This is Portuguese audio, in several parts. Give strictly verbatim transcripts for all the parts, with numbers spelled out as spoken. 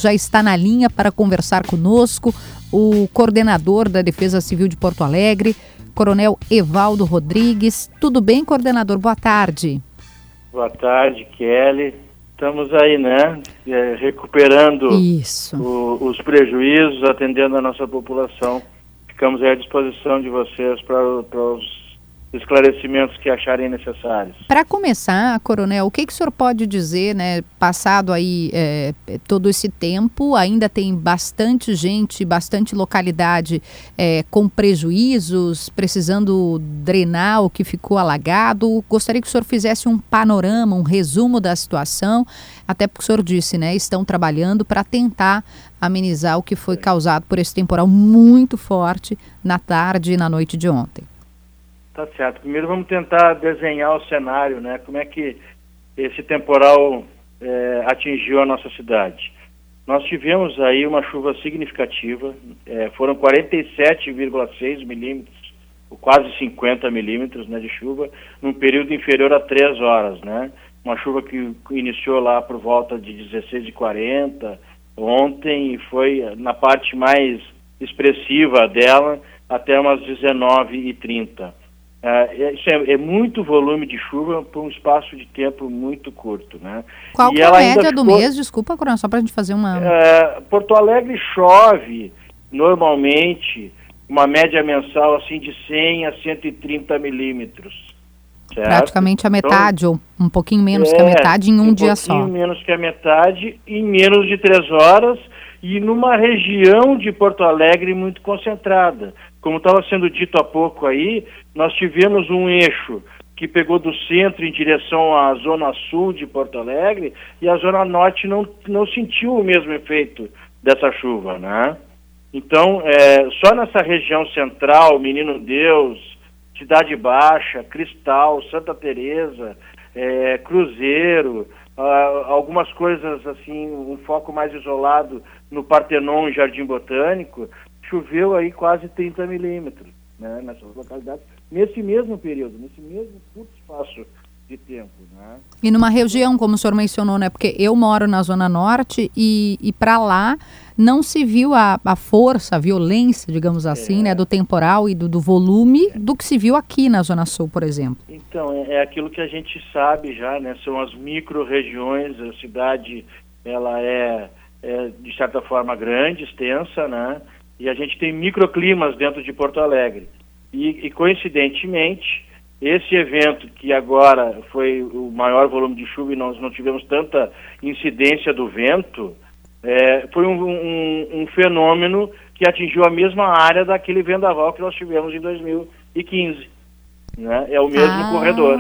já está na linha para conversar conosco, o coordenador da Defesa Civil de Porto Alegre, Coronel Evaldo Rodrigues. Tudo bem, coordenador? Boa tarde. Boa tarde, Kelly. Estamos aí, né? É, recuperando o, os prejuízos, atendendo a nossa população. Ficamos aí à disposição de vocês para os esclarecimentos que acharem necessários. Para começar, Coronel, o que, que o senhor pode dizer, né? Passado aí é, todo esse tempo, ainda tem bastante gente, bastante localidade é, com prejuízos, precisando drenar o que ficou alagado. Gostaria que o senhor fizesse um panorama, um resumo da situação, até porque o senhor disse, né? Estão trabalhando para tentar amenizar o que foi causado por esse temporal muito forte na tarde e na noite de ontem. Tá certo. Primeiro vamos tentar desenhar o cenário, né? Como é que esse temporal é, atingiu a nossa cidade. Nós tivemos aí uma chuva significativa, é, foram quarenta e sete vírgula seis milímetros, quase cinquenta milímetros, né, de chuva, num período inferior a três horas, né? Uma chuva que iniciou lá por volta de dezesseis e quarenta ontem e foi na parte mais expressiva dela até umas dezenove e trinta. Uh, isso é, é muito volume de chuva por um espaço de tempo muito curto, né? Qual que é a média do ficou... mês? Desculpa, Coronel, só para a gente fazer uma... Uh, Porto Alegre chove, normalmente, uma média mensal assim de cem a cento e trinta milímetros. Certo? Praticamente a metade, então, ou um pouquinho menos é, que a metade em um, um dia só. Um pouquinho menos que a metade, em menos de três horas, e numa região de Porto Alegre muito concentrada. Como estava sendo dito há pouco aí, nós tivemos um eixo que pegou do centro em direção à zona sul de Porto Alegre e a zona norte não, não sentiu o mesmo efeito dessa chuva, né? Então, é, só nessa região central, Menino Deus, Cidade Baixa, Cristal, Santa Teresa, é, Cruzeiro, ah, algumas coisas assim, um foco mais isolado no Partenon e Jardim Botânico, choveu aí quase trinta milímetros, né, nessas localidades, nesse mesmo período, nesse mesmo curto espaço de tempo, né? E numa região, como o senhor mencionou, né, porque eu moro na Zona Norte e, e para lá não se viu a, a força, a violência, digamos assim, é. né, do temporal e do, do volume é. do que se viu aqui na Zona Sul, por exemplo. Então, é, é aquilo que a gente sabe já, né, são as micro-regiões, a cidade, ela é, é de certa forma grande, extensa, né, e a gente tem microclimas dentro de Porto Alegre. E, e, coincidentemente, esse evento que agora foi o maior volume de chuva e nós não tivemos tanta incidência do vento, é, foi um, um, um fenômeno que atingiu a mesma área daquele vendaval que nós tivemos em dois mil e quinze. Né? É o mesmo ah. corredor.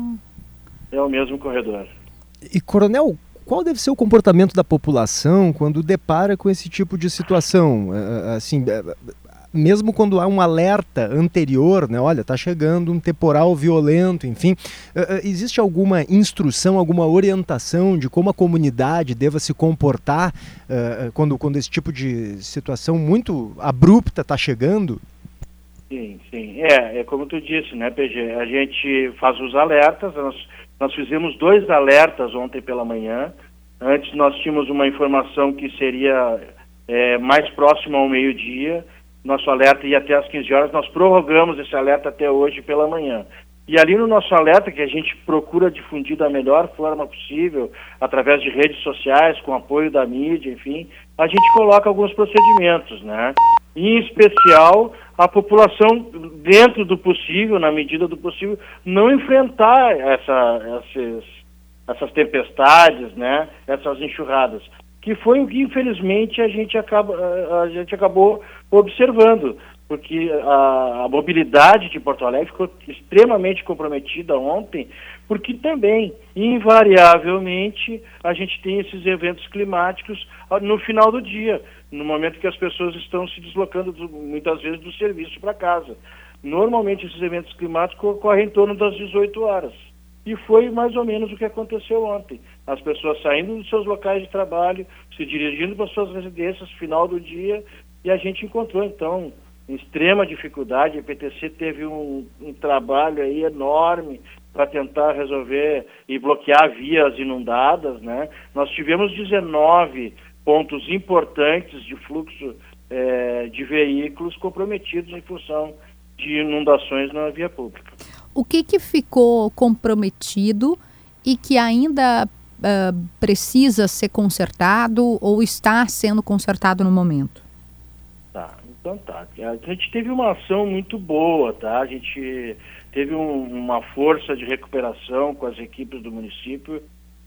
É o mesmo corredor. E, Coronel, qual deve ser o comportamento da população quando depara com esse tipo de situação? Assim, mesmo quando há um alerta anterior, né? Olha, está chegando um temporal violento, enfim, existe alguma instrução, alguma orientação de como a comunidade deva se comportar quando, quando esse tipo de situação muito abrupta está chegando? Sim, sim. É, é como tu disse, né, P G? A gente faz os alertas, nós, nós fizemos dois alertas ontem pela manhã. Antes nós tínhamos uma informação que seria é, mais próxima ao meio-dia. Nosso alerta ia até às quinze horas, nós prorrogamos esse alerta até hoje pela manhã. E ali no nosso alerta, que a gente procura difundir da melhor forma possível, através de redes sociais, com apoio da mídia, enfim, a gente coloca alguns procedimentos, né? Em especial, a população, dentro do possível, na medida do possível, não enfrentar essa, essas, essas tempestades, né? Essas enxurradas, que foi o que, infelizmente, a gente, acaba, a gente acabou observando, porque a, a mobilidade de Porto Alegre ficou extremamente comprometida ontem, porque também, invariavelmente, a gente tem esses eventos climáticos no final do dia, no momento que as pessoas estão se deslocando, do, muitas vezes, do serviço para casa. Normalmente, esses eventos climáticos ocorrem em torno das dezoito horas. E foi mais ou menos o que aconteceu ontem. As pessoas saindo dos seus locais de trabalho, se dirigindo para suas residências, final do dia, e a gente encontrou, então, em extrema dificuldade. A P T C teve um, um trabalho aí enorme para tentar resolver e bloquear vias inundadas, né? Nós tivemos dezenove pontos importantes de fluxo é, de veículos comprometidos em função de inundações na via pública. O que, que ficou comprometido e que ainda uh, precisa ser consertado ou está sendo consertado no momento? Tá, então tá. A gente teve uma ação muito boa, tá? A gente teve um, uma força de recuperação com as equipes do município.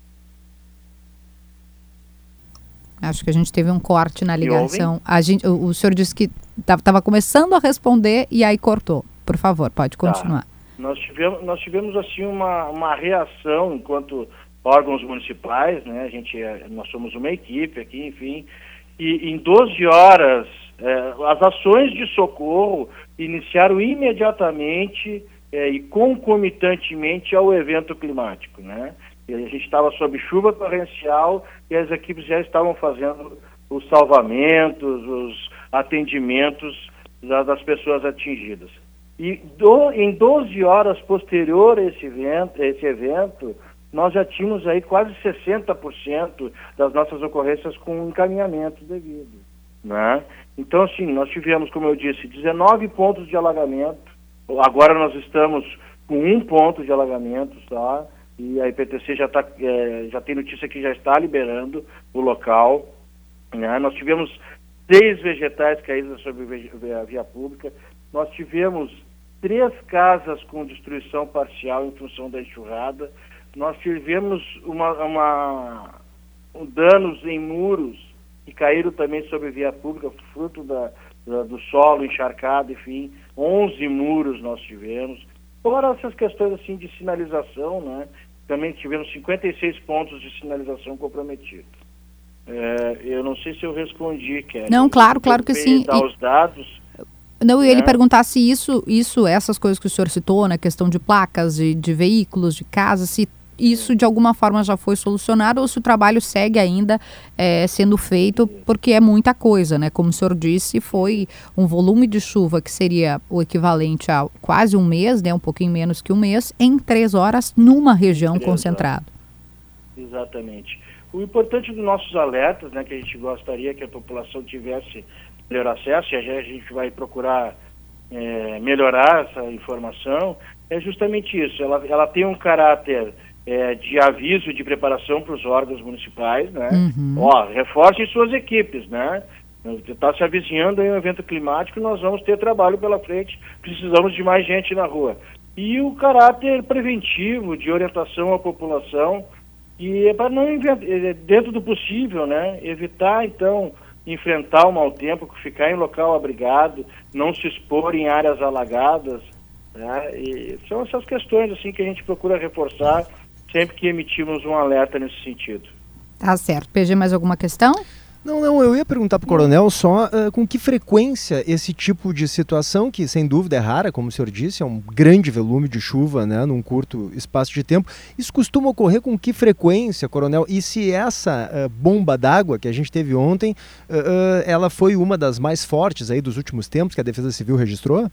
Acho que a gente teve um corte na ligação. A gente, o, o senhor disse que estava começando a responder e aí cortou. Por favor, pode continuar. Tá. Nós tivemos, nós tivemos assim uma, uma reação enquanto órgãos municipais, né? A gente, nós somos uma equipe aqui, enfim, e em doze horas eh, as ações de socorro iniciaram imediatamente eh, e concomitantemente ao evento climático, né? E a gente estava sob chuva torrencial e as equipes já estavam fazendo os salvamentos, os atendimentos da, das pessoas atingidas. E do, em doze horas posterior a esse evento, esse evento, nós já tínhamos aí quase sessenta por cento das nossas ocorrências com encaminhamento devido, né? Então, assim, nós tivemos, como eu disse, dezenove pontos de alagamento. Agora nós estamos com um ponto de alagamento, tá? E a I P T C já, tá, é, já tem notícia que já está liberando o local, né? Nós tivemos seis vegetais caídos sobre a via pública. Nós tivemos três casas com destruição parcial em função da enxurrada. Nós tivemos uma, uma, um danos em muros que caíram também sobre via pública, fruto da, da, do solo encharcado, enfim, onze muros nós tivemos. Fora essas questões assim de sinalização, né? Também tivemos cinquenta e seis pontos de sinalização comprometidos. É, eu não sei se eu respondi, Kelly. Não, claro, claro que sim. Dar os dados. Não, eu ia né? lhe perguntar se isso, isso, essas coisas que o senhor citou, né, questão de placas, de, de veículos, de casas, se isso de alguma forma já foi solucionado ou se o trabalho segue ainda é, sendo feito, porque é muita coisa, né? Como o senhor disse, foi um volume de chuva que seria o equivalente a quase um mês, né, um pouquinho menos que um mês, em três horas numa região concentrada. Exatamente. O importante dos nossos alertas, né, que a gente gostaria que a população tivesse melhor acesso, e a gente vai procurar é, melhorar essa informação, é justamente isso. Ela, ela tem um caráter é, de aviso, de preparação para os órgãos municipais, né? Uhum. Ó, reforcem suas equipes, né? Está se avizinhando aí um evento climático, nós vamos ter trabalho pela frente, precisamos de mais gente na rua. E o caráter preventivo, de orientação à população, e é para não, dentro do possível, né, evitar, então, enfrentar o mau tempo, ficar em local abrigado, não se expor em áreas alagadas, né, e são essas questões, assim, que a gente procura reforçar sempre que emitimos um alerta nesse sentido. Tá certo. P G, mais alguma questão? Não, não, eu ia perguntar para o coronel só uh, com que frequência esse tipo de situação, que sem dúvida é rara, como o senhor disse, é um grande volume de chuva, né, num curto espaço de tempo, isso costuma ocorrer com que frequência, coronel? E se essa uh, bomba d'água que a gente teve ontem, uh, uh, ela foi uma das mais fortes aí dos últimos tempos que a Defesa Civil registrou?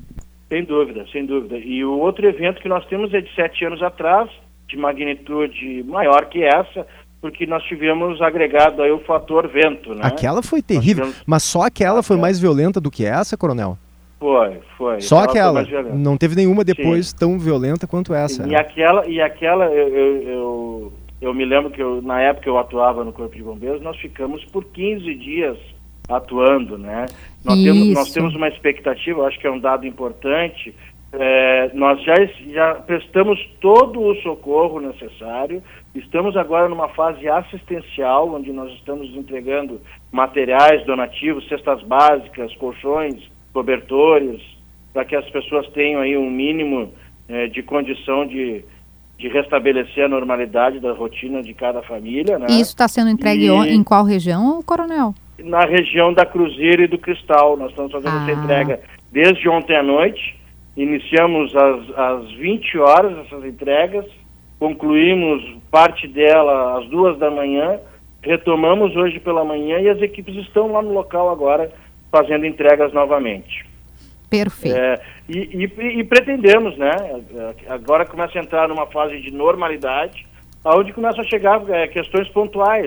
Sem dúvida, sem dúvida. E o outro evento que nós temos é de sete anos atrás, de magnitude maior que essa, porque nós tivemos agregado aí o fator vento, né? Aquela foi terrível, tivemos... mas só aquela foi mais violenta do que essa, coronel? Foi, foi. Só aquela, não teve nenhuma depois Sim. tão violenta quanto essa. E né? aquela, e aquela eu, eu, eu, eu me lembro que eu, na época eu atuava no Corpo de Bombeiros, nós ficamos por quinze dias atuando, né? Nós temos, nós temos uma expectativa, acho que é um dado importante, É, nós já, já prestamos todo o socorro necessário, estamos agora numa fase assistencial, onde nós estamos entregando materiais donativos, cestas básicas, colchões, cobertores, para que as pessoas tenham aí um mínimo é, de condição de, de restabelecer a normalidade da rotina de cada família, né? E isso está sendo entregue e... em qual região, coronel? Na região da Cruzeiro e do Cristal. Nós estamos fazendo ah. essa entrega desde ontem à noite. Iniciamos às, às vinte horas essas entregas, concluímos parte dela às duas da manhã, retomamos hoje pela manhã e as equipes estão lá no local agora fazendo entregas novamente. Perfeito. É, e, e, e pretendemos, né, agora começa a entrar numa fase de normalidade, onde começam a chegar é, questões pontuais,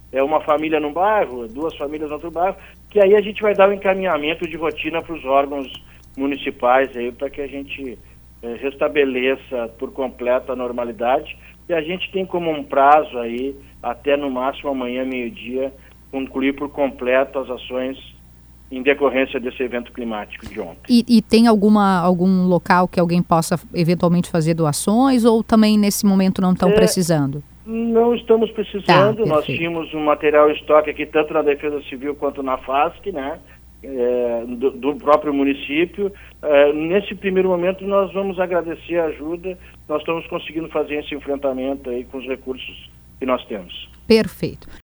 é uma família num bairro, duas famílias no outro bairro, que aí a gente vai dar o um encaminhamento de rotina para os órgãos municipais aí para que a gente eh, restabeleça por completo a normalidade. E a gente tem como um prazo aí, até no máximo amanhã, meio-dia, concluir por completo as ações em decorrência desse evento climático de ontem. E, e tem alguma, algum local que alguém possa eventualmente fazer doações ou também nesse momento não estão é, precisando? Não estamos precisando, tá, nós tínhamos um material em estoque aqui tanto na Defesa Civil quanto na FASC, né, é, do, do próprio município. É, nesse primeiro momento nós vamos agradecer a ajuda, nós estamos conseguindo fazer esse enfrentamento aí com os recursos que nós temos. Perfeito.